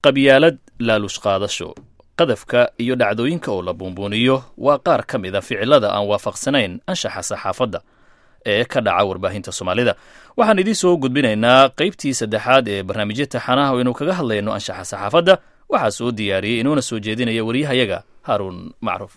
qabyaalad laalush qaadasho qadafka iyo dhacdooyinka oo la buunbuuniyo waa qaar ka mid a ficilada aan waafaqsanayn anshaxa saxaafadda ee ka dhaca warbaahinta Soomaalida. waxaan idin soo gudbinaynaa qaybtii saddexaad ee barnaamijyada taxanaha oo inuu kaga hadlayno anshaxa saxaafadda. waxaa soo diyaariyay inuuna soo jeedinaya wariyahayaga Haruun Macruuf.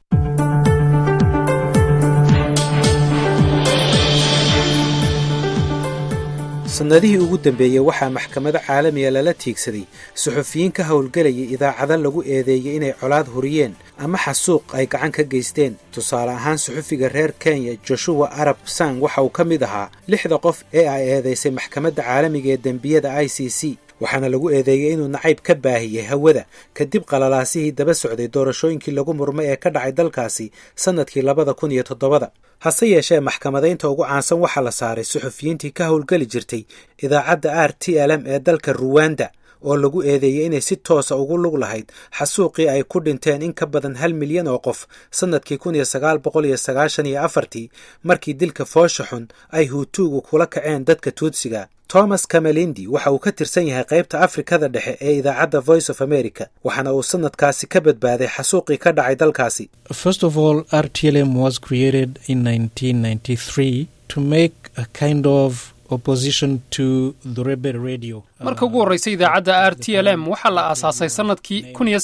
sanadihii ugu dambeeyey waxaa maxkamado caalamiga lala tiigsaday suxufiyiin ka howlgelaya idaacado lagu eedeeyey inay colaad huriyeen ama xasuuq ay gacan ka geysteen. tusaale ahaan suxufiga reer Kenya Joshua Arap Sang waxa uu ka mid ahaa 6 qof ee ay eedeysay maxkamadda caalamiga ee dembiyada ICC, waxaana lagu eedeeyey inuu nacayb ka baahiyey hawada kadib qalalaasihii daba socday doorashooyinkii lagu murmay ee ka dhacay dalkaasi sanadkii 2007. hase yeeshee maxkamadaynta ugu caansan waxaa la saaray suxufiyiintii ka howlgeli jirtay idaacadda RTLM ee dalka Rwanda oo lagu eedeeyey inay si toosa ugu lug lahayd xasuuqii ay ku dhinteen in ka badan 1 milyan oo qof sanadkii 1994 markii dilka foosha xun ay Hutuugu kula kaceen dadka Tuutsiga. Thomas Kamalindi waxa uu ka tirsan yahay qaybta Afrikada dhexe ee idaacadda Voice of America, waxaana uu sanadkaasi ka badbaaday xasuuqii ka dhacay dalkaasi. First of all, RTLM was created in 1993 to make a kind of opposition to the rebel radio. marka ugu horeysay idaacadda RTLM waxaa la aasaasay sanadkii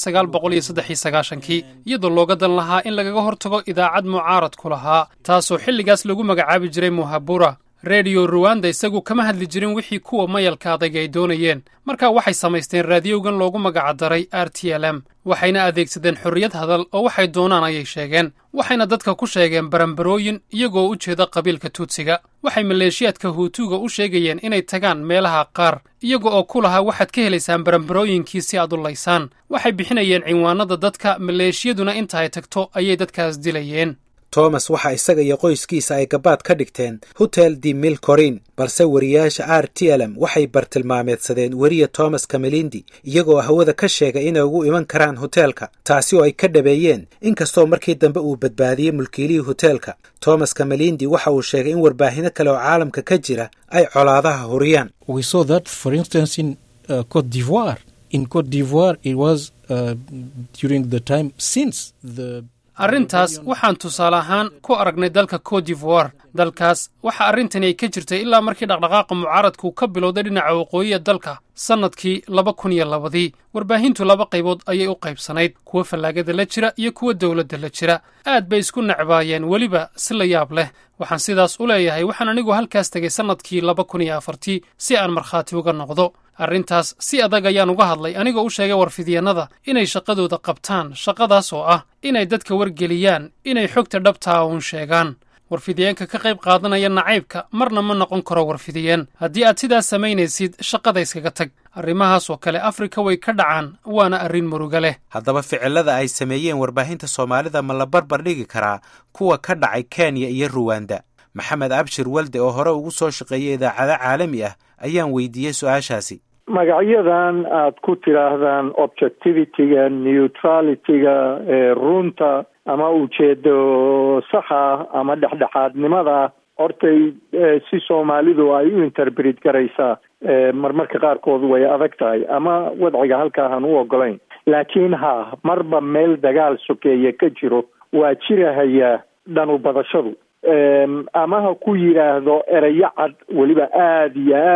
1993 iyadoo looga dan lahaa in lagaga hortago idaacad mucaarad ku lahaa taasoo xilligaas lagu magacaabi jiray Muhabura. Radio Rwanda isagu kama hadli jirin wixii kuwa mayalka adag ay doonayeen. marka waxay samaysteen raadiyowgan loogu magacdaray RTLM, waxayna adeegsadeen xorriyad hadal oo waxay doonaan ayay sheegeen. waxayna dadka ku sheegeen baranbarooyin iyagoo u jeeda qabiilka Tuutsiga. waxay maleeshiyaadka Hutuuga u sheegayeen inay tagaan meelaha qaar iyaga oo ku lahaa waxaad ka helaysaan baranbarooyinkii si aad u laysaan. waxay bixinayeen cinwaanada dadka, maleeshiyaduna inta ay tagto ayay dadkaas dilayeen. Thomas waxa isaga iyo qoyskiisa ay gabaad ka dhigteen Hotel de Mille Collines, balse wariyaasha RTLM waxay bartilmaameedsadeen wariye Thomas Kamalindi iyagoo hawada ka sheegay inay ugu iman karaan hoteelka, taasi oo ay ka dhabeeyeen inkastoo markii dambe uu badbaadiyey mulkiilihii hoteelka. Thomas Kamalindi waxa uu sheegay in warbaahinno kale oo caalamka ka jira ay colaadaha huriyaan. We saw that for instance in Côte d'Ivoire. In Côte d'Ivoire it was during the time since the arrintaas waxaan tusaale ahaan ku aragnay dalka Côte d'Ivoire. dalkaas waxa arrintani ay ka jirtay ilaa markii dhaqdhaqaaqa mucaaradku ka bilowday dhinaca waqooyiga dalka sanadkii 2002. warbaahintu 2 qaybood ayay u qaybsanayd, kuwa fallaagada la jira iyo kuwa dawladda la jira. aad bay isku nacbaayeen, weliba si la yaab leh. waxaan sidaas u leeyahay waxaan anigu halkaas tagay sanadkii 2004 si aan markhaati uga noqdo. arrintaas si adag ayaan uga hadlay anigoo u sheegay warfidyannada inay shaqadooda qabtaan, shaqadaas oo ah inay dadka wargeliyaan, inay xogta dhabtaa uun sheegaan. warfidyaanka ka qayb qaadanaya nacaybka marna ma noqon karo warfidiyeen. haddii aad sidaas samaynaysid shaqada iskaga tag. arrimahaas oo kale Afrika way ka dhacaan, waana arrin muruga leh. haddaba ficilada ay sameeyeen warbaahinta Soomaalida ma la barbar dhigi karaa kuwa ka dhacay Kenya iyo Rwanda? Maxamed Abshir Walde oo hore ugu soo shaqeeyay idaacado caalami ah ayaan weydiiyey su'aashaasi. magacyadan aad ku tiraahdaan objectivity-ga, neutrality-ga, runta ama ujeedo saxa ama dhexdhexaadnimada hortay si Soomaalidu ay u interpret garaysaa marmarka qaarkood way adag tahay ama wadciga halkaa aan u ogolayn. laakiin marba meel dagaal sokeeye ka jiro waa jirahaya dhanu badashadu ama ha ku yiraahdo erayo cad weliba aad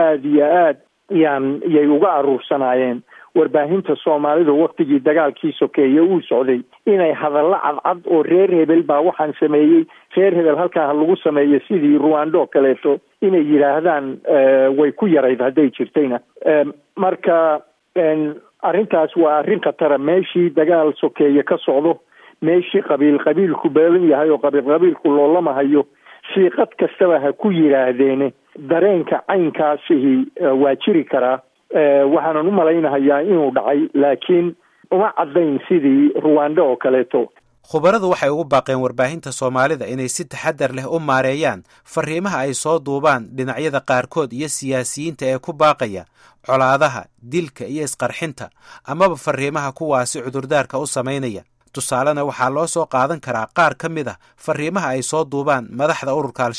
yay uga aruursanaayeen warbaahinta Soomaalidu waqtigii dagaalkii sokeeye uu socday inay hadallo cadcad oo reer hebel baa waxaan sameeyey, reer hebel halkaa lagu sameeyey sidii Rwanda kaleeto inay yiraahdaan way ku yarayd hadday jirtayna. marka arrintaas waa arrin khatar. meeshii dagaal sokeeye ka socdo, meeshii qabiilku beelan yahay oo qabiilku loolamahayo, siiqad kastaba ha ku yiraahdeen dareenka caynkaasihi waa jiri karaa. waxaanan u malaynahayaa inuu dhacay, laakiin uma caddayn sidii Rwanda oo kaleeto. khubaradu waxay ugu baaqeen warbaahinta Soomaalida inay si taxadar leh u maareeyaan fariimaha ay soo duubaan dhinacyada qaarkood iyo siyaasiyiinta ee ku baaqaya colaadaha, dilka iyo isqarxinta, amaba fariimaha kuwaasi cudurdaarka u samaynaya. tusaalena waxaa loo soo qaadan karaa qaar ka mid ah fariimaha ay soo duubaan madaxda ururka Al-Shabaab.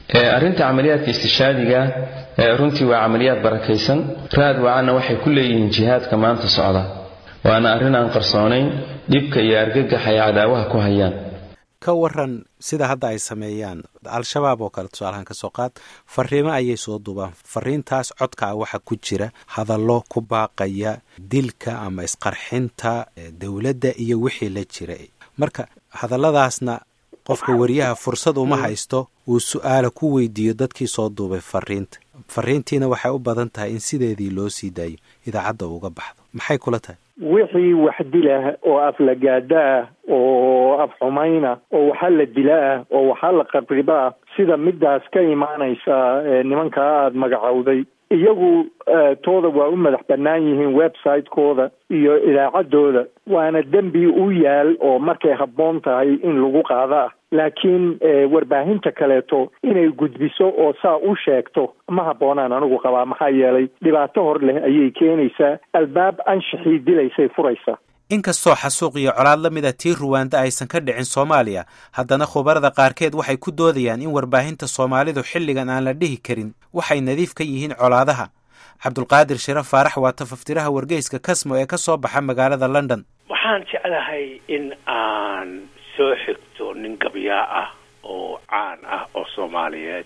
arrinta camaliyaadka istishaadiga runtii waa camaliyaad barakaysan raad waana waxay ku leeyihiin jihaadka maanta socda waana arrin aan qarsoonayn dhibka iyo argagaxa ay cadaawaha ku hayaan. ka waran sida hadda ay sameeyaan al-shabaab oo kale tusaalahaan ka soo qaad fariimo ayay soo duubaan. fariintaas codka ah waxa ku jira hadallo ku baaqaya dilka ama isqarxinta dowladda iyo wixii la jiray. marka hadalladaasna qofka wariyaha fursad uma haysto uu su'aalo ku weydiiyo dadkii soo duubay fariintiina waxay u badan tahay in sideedii loo sii daayo idaacadda uga baxdo. maxay kula tahay wixii wax dilah oo aflagaada ah oo afxumayna oo waxaa la dila ah oo waxaa la qabriba ah sida midaas ka imaanaysa nimankaa aada magacowday iyagu tooda waa u madax bannaan yihiin website-kooda iyo idaacaddooda waana dembi u yaal oo markay habboon tahay in lagu qaado ah laakiin warbaahinta kaleeto inay gudbiso oo saa u sheegto ma habboonaan anigu qabaa maxaa yeelay dhibaato hor leh ayay keenaysaa albaab anshaxii dilaysay furaysaa. inkastoo xasuuq iyo colaad la mida tii ruwaanda aysan ka dhicin Soomaaliya haddana khubarada qaarkeed waxay ku doodayaan in warbaahinta Soomaalidu xilligan aan la dhihi karin waxay nadiif ka yihiin colaadaha. Cabdulqaadir Shiraf Faarax waa tafaftiraha wargeyska Kasmo ee ka soo baxa magaalada London. waxaan jeclahay in aan soo xigto nin gabyaa ah oo caan ah oo Soomaaliyeed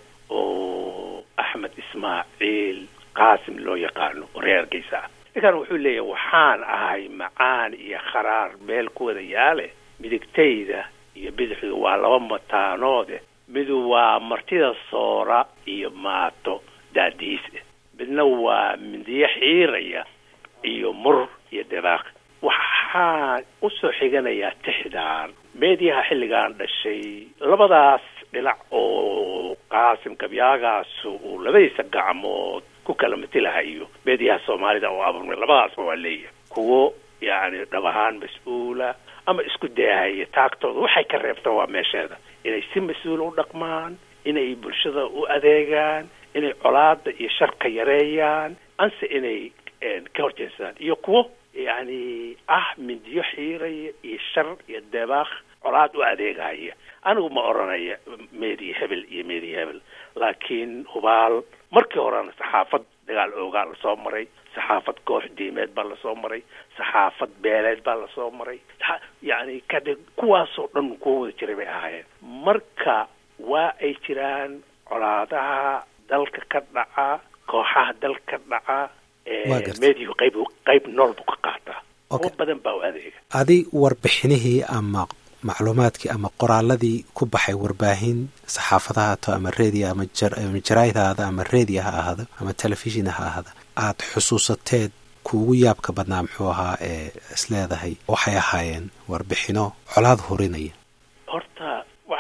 oo Axmed Ismaaciil Qaasim loo yaqaano reer Geesa. ninkan wuxuu leeyahay waxaan ahay macaan iyo kharaar meel ku wada yaale midigtayda iyo bidixdu waa laba mataanoode midu waa martida soora iyo maato daadiis midna waa mindiyo xiiraya iyo mur iyo dabaaq. waxaan u soo xiganayaa tixdaan meediyaha xilligaan dhashay labadaas dhinac oo Qaasim Kabyaagaas uu labadiisa gacmood ku kala matilahayo meediyaha Soomaalida oo abuurmay labadaas waa leeyahay kuwo yani dhabahaan mas'uula ama isku dayahaya taagtooda waxay ka reebtaan waa meesheeda inay si mas'uul u dhaqmaan inay bulshada u adeegaan inay colaada iyo sharka yareeyaan anse inay ka horjeestaan iyo kuwo yani mindiyo xiiraya iyo shar iyo debaaq colaad u adeegaya. anigu ma oranaya meediya hebel iyo meediya hebel laakiin hubaal markii horena saxaafad dagaal oogaa la soo maray saxaafad koox diimeed baa la soo maray saxaafad beeleed baa la soo maray yani kuwaasoo dhan kuwa wada jiray bay ahaayeen. marka waa ay jiraan colaadaha dalka ka dhaca kooxaha dalka dhaca meediyu qayb nool buu ka qaataa oo badan baa u adeega. adi warbixinihii ama macluumaadkii ama qoraaladii ku baxay warbaahin saxaafadaha haato ama reediya ama jaraa'id ha ahaado ama reediya ha ahaado ama telefishin ha ahaado aad xusuusateed kuugu yaabka badnaa muxuu ahaa ee isleedahay waxay ahaayeen warbixino colaad hurinaya? horta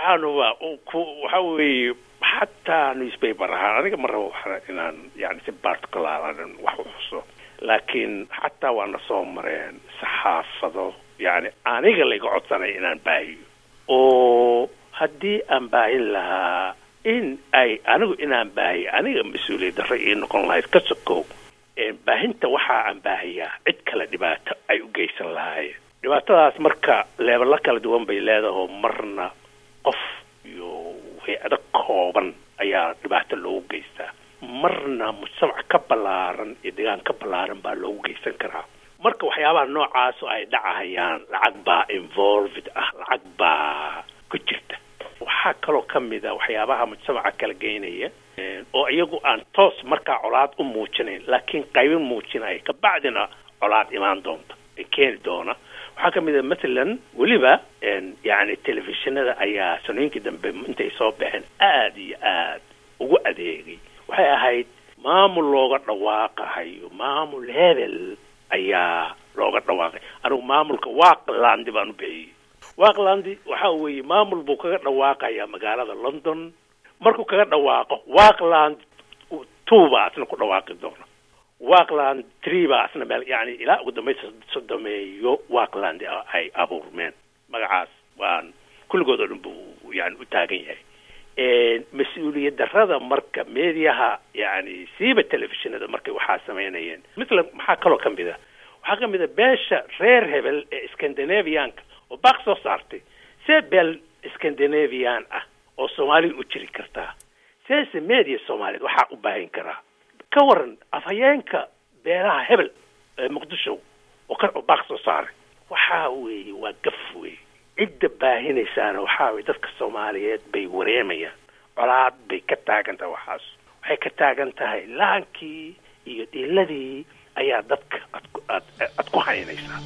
waxa weeye xataa newspaper ahaan aniga ma rabo inaan yani si particular wax u xuso laakiin xataa waana soo mareen saxaafado yani aniga layga codsanay inaan baahiyo oo haddii aan baahin lahaa in ay anigu inaan baahiyo aniga mas-uuliyad darro ii noqon lahayd ka sokow baahinta waxaa aan baahiyaa cid kale dhibaato ay u geysan lahaayeen. dhibaatadaas marka leebala kala duwan bay leedahay marna qof iyo hay-ado kooban ayaa dhibaato loogu geystaa marna mujtamac ka ballaaran iyo deegaan ka ballaaran baa loogu geysan karaa. marka waxyaabaha noocaas oo ay dhacayaan lacag baa involved ah lacag baa ku jirta. waxaa kaloo ka mid a waxyaabaha mujtamaca kala geynaya oo iyagu aan toos markaa colaad u muujinayn laakiin qaybin muujinaya kabacdina colaad imaan doonta ee keeni doona. waxaa ka mid a mathalan weliba yani telefishinada ayaa sanooyinkii dambe intay soo baxeen aada iyo aad ugu adeegay. waxay ahayd maamul looga dhawaaqahayo maamul hebel ayaa looga dhawaaqay. anigu maamulka Waqlandi baan u bixiyey. Waqlandi waxa weeye maamul buu kaga dhawaaqayaa magaalada London markuu kaga dhawaaqo Waqland 2 baa asna ku dhawaaqi doona Waqland 3 baa asna meel yani ilaa ugu dambaysa sodomeeyo Waqland ay abuurmeen magacaas waan kulligood oo dhan buu yani u taagan yahay. mas-uuliyad darrada marka meediyaha yani siiba telefishinada markay waxaa samaynayeen midla maxaa kaloo ka mid a waxaa ka mid a beesha reer hebel ee Scandinavianka oo baaq soo saartay see beel Scandinavian ah oo Soomaaliya u jiri kartaa siyaasa media soomaaliyeed waxaa u baahin karaa ka waran afhayeenka beelaha hebel ee muqdisho oo baaq soo saaray waxaa weeye waa gaf weeye cidda baahinaysaana waxaa weye dadka soomaaliyeed bay wareemayaan colaad bay ka taagan tahay waxaas waxay ka taagan tahay laankii iyo dhiiladii ayaa dadka aad ku haynaysaa.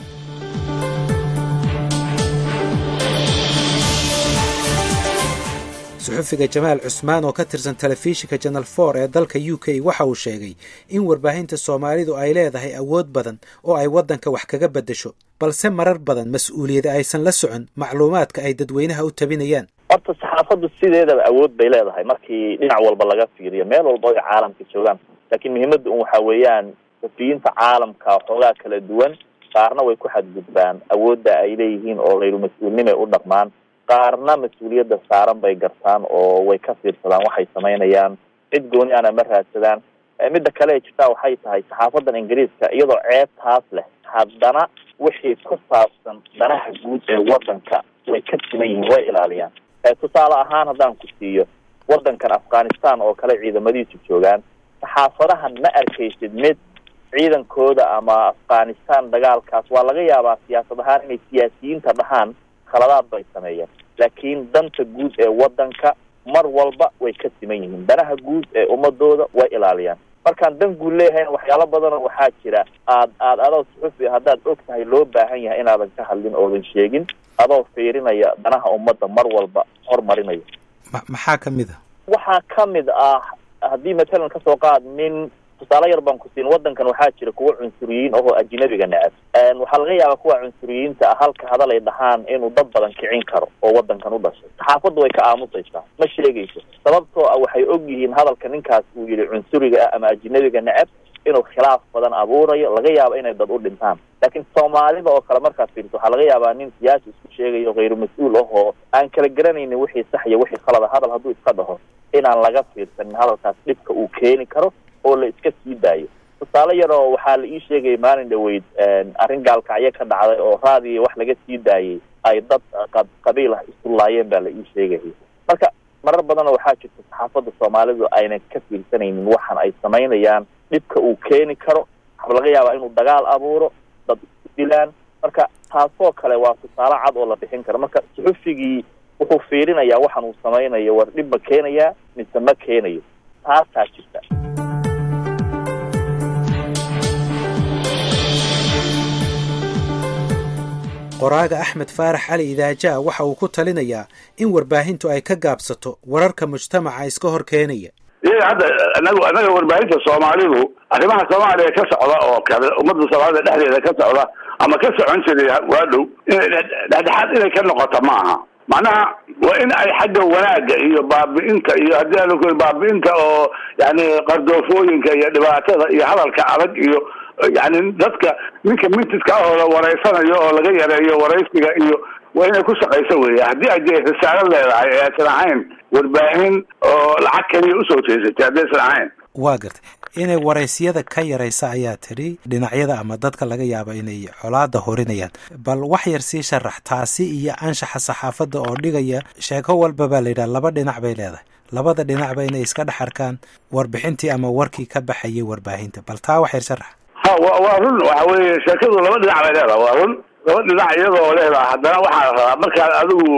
suxufiga jamaal cusmaan oo ka tirsan telefishinka Channel 4 ee dalka UK waxa uu sheegay in warbaahinta Soomaalidu ay leedahay awood badan oo ay wadanka wax kaga bedesho balse marar badan mas'uuliyada aysan la socon macluumaadka ay dadweynaha u tabinayaan. horta saxaafadu sideedaba awood bay leedahay markii dhinac walba laga fiiriyo meel walba oo caalamka joogaan laakiin muhiimaddu waxa weeyaan safiinta caalamka xogaa kala duwan qaarna way ku xadgudbaan awoodda ay leeyihiin oo ghayru mas'uulnimo u dhaqmaan qaarna mas'uuliyadda saaran bay gartaan oo way ka fiirsadaan waxay sameynayaan cid gooni ana ma raadsadaan midda kale ee jirta waxay tahay saxaafadan Ingiriiska iyadoo ceebtaas leh haddana wixii ku saabsan danaha guud ee wadanka way ka timayin way ilaaliyaan tusaale ahaan haddaan ku siiyo wadankan Afghanistan oo kale ciidamadiisu joogaan saxaafadahan ma arkaysid mid ciidankooda ama Afghanistan dagaalkaas waa laga yaabaa siyaasad ahaan inay siyaasiyiinta dhahaan khaladaad bay sameeyeen laakiin danta guud ee wadanka mar walba way ka siman yihiin danaha guud ee ummadooda way ilaaliyaan markaan dan guud leeyahay waxyaalo badan oo waxaa jira aad adoo suxufi haddaad og tahay loo baahan yahay inaadan ka hadlin oodan sheegin adoo fiirinaya danaha ummadda mar walba horumarinaya maxaa ka mid ah waxaa ka mid ah haddii matalan kasoo qaad nin tusaale yar baan ku siin wadankan waxaa jira kuwa cunsuriyiin oo ajnabiga necab waxaa laga yaabaa kuwa cunsuriyiinta halka hadal ay dhahaan inuu dad badan kicin karo oo wadankan u dhashay saxaafaddu way ka aamusaysaa ma sheegayso sababtoo ah waxay og yihiin hadalka ninkaas uu yidhi cunsuriga ah ama ajnabiga necab inuu khilaaf badan abuurayo laga yaabo inay dad u dhintaan laakiin Soomaalida oo kale markaad fiiriso waxaa laga yaabaa nin siyaasi isku sheegayo ghayru mas'uul oo aan kala garanaynin wixii sax iyo wixii khalad hadal hadduu iska dhaho inaan laga fiirsanin hadalkaas dhibka uu keeni karo oo la iska sii daayo tusaale yar oo waxaa la ii sheegay maalin dhaweyd arrin gaalkacyo ka dhacday oo raadiyo wax laga sii daayay ay dad qabiil ah isu laayeen baa la ii sheegay marka marar badan waxaa jirta saxaafadda Soomaalidu aynan ka fiirsanaynin waxan ay sameynayaan dhibka uu keeni karo waxa laga yaabaa inuu dagaal abuuro dad isku dilaan marka taasoo kale waa tusaale cad oo la bixin karo marka suxufigii wuxuu fiirinayaa waxan uu sameynayo war dhib ma keenayaa mise ma keenayo taasaa jirta. qoraaga Axmed Faarax Cali Idaaja waxa uu ku talinayaa in warbaahintu ay ka gaabsato wararka mujtamaca iska hor keenaya hadda anaga warbaahinta Soomaalidu arrimaha Soomaaliya ka socda oo kale ummadda Soomaalida dhexdeeda ka socda ama ka socon jiray waa dhow dhexdhexaad inay ka noqoto maaha macnaha waa in ay xagga wanaaga iyo baabi'inta iyo haddii aan ku baabi'inta oo yani qardoofooyinka iyo dhibaatada iyo hadalka adag iyo yani dadka ninka mintiska oo wareysanayo oo laga yareeyo wareysiga iyo waa inay ku shaqayso weeye haddii ay risaalo leedahay ee aysan ahayn warbaahin oo lacag kaliya usoo jeesatay haddii aysan ahayn waa gartay inay wareysiyada ka yaraysa ayaa tiri dhinacyada ama dadka laga yaabo inay colaada horinayaan bal wax yar sii sharax taasi iyo anshaxa saxaafadda oo dhigaya sheeko walba baa la yidhaha laba dhinac bay leedahay labada dhinacba inay iska dhex arkaan warbixintii ama warkii ka baxayay warbaahinta bal taa wax yar sharax waa run waxa weeye sheekadu laba dhinac bay leedahay waa run laba dhinac iyadoo leedahay haddana waxaa la rabaa markaad adigu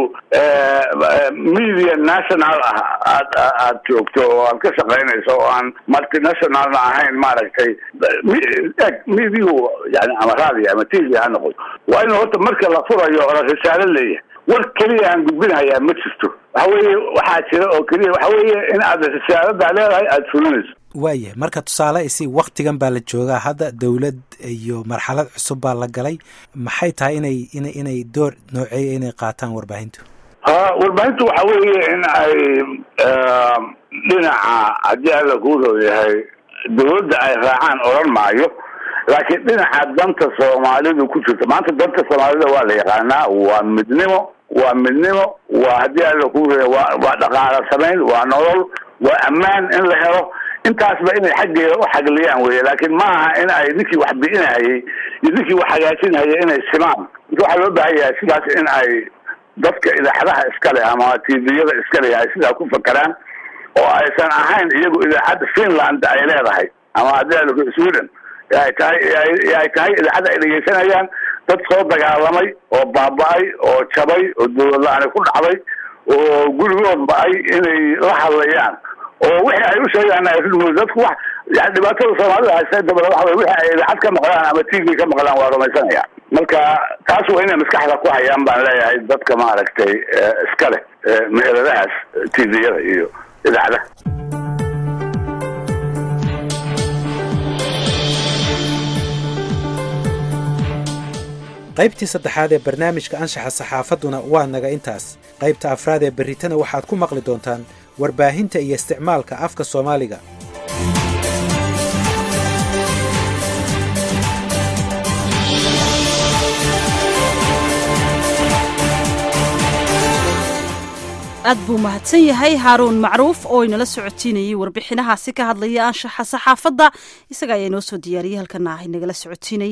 media national aad joogto oo aad ka shaqaynayso oo aan multinationalna ahayn maaragtay mediahu yani ama radio ama TV ha noqoto waa in horta marka la furayo risaalo leeyahay war keliya aan gudbinayaa ma jirto waxa weeye waxaa jira oo keliya waxa weeye in aad risaalada leedahay aad fulinayso waayahay marka tusaale isi waktigan baa la joogaa hadda dawlad iyo marxalad cusub baa la galay maxay tahay inay door nooceeya inay qaataan warbaahintu warbaahintu waxa weeye in ay dhinaca haddii alla kuu rooyahay dawladda ay raacaan odhan maayo laakiin dhinaca danta Soomaalidu ku jirta maanta danta Soomaalida waa la yaqaanaa waa midnimo waa haddii alla kuu rooyahay waa dhaqaale samayn waa nolol waa ammaan in la helo intaasba inay xaggeeda u xagliyaan weeye laakiin ma aha in ay ninkii wax bi'inayay iyo ninkii wax hagaajinaya inay simaan waxaa loo baahan yahay sidaas in ay dadka idaacadaha iska leh ama TV-yada iska leh ay sidaa ku fakaraan oo aysan ahayn iyagu idaacadda Finland ay leedahay ama adeerka Sweden ay tahay idaacadda ay dhegeysanayaan dad soo dagaalamay oo baaba'ay oo jabay oo dawlad la'aan ku dhacday oo gurigood ba'ay inay la hadlayaan oo wixii ay u sheegaan ay rudmud dadku wax yani dhibaatada Soomaalida haysta dabada waxa weeye wixii ay idaacad ka maqlaan ama TV ka maqlaan waa rumaysanaya marka taas waa inay maskaxda ku hayaan baan leeyahay dadka maaragtay iska leh meeladaas TV-yada iyo idaacadaha. qaybtii saddexaad ee barnaamijka anshaxa saxaafadduna waa naga intaas. qaybta afraad ee berritana waxaad ku maqli doontaan warbaahinta iyo isticmaalka afka Soomaaliga. aad buu mahadsan yahay Haaruun Macruuf oo inala socotiinayay warbixinahaasi ka hadlaya anshaxa saxaafadda isaga ayaa inoo soo diyaariyay halkan nagala socotiinay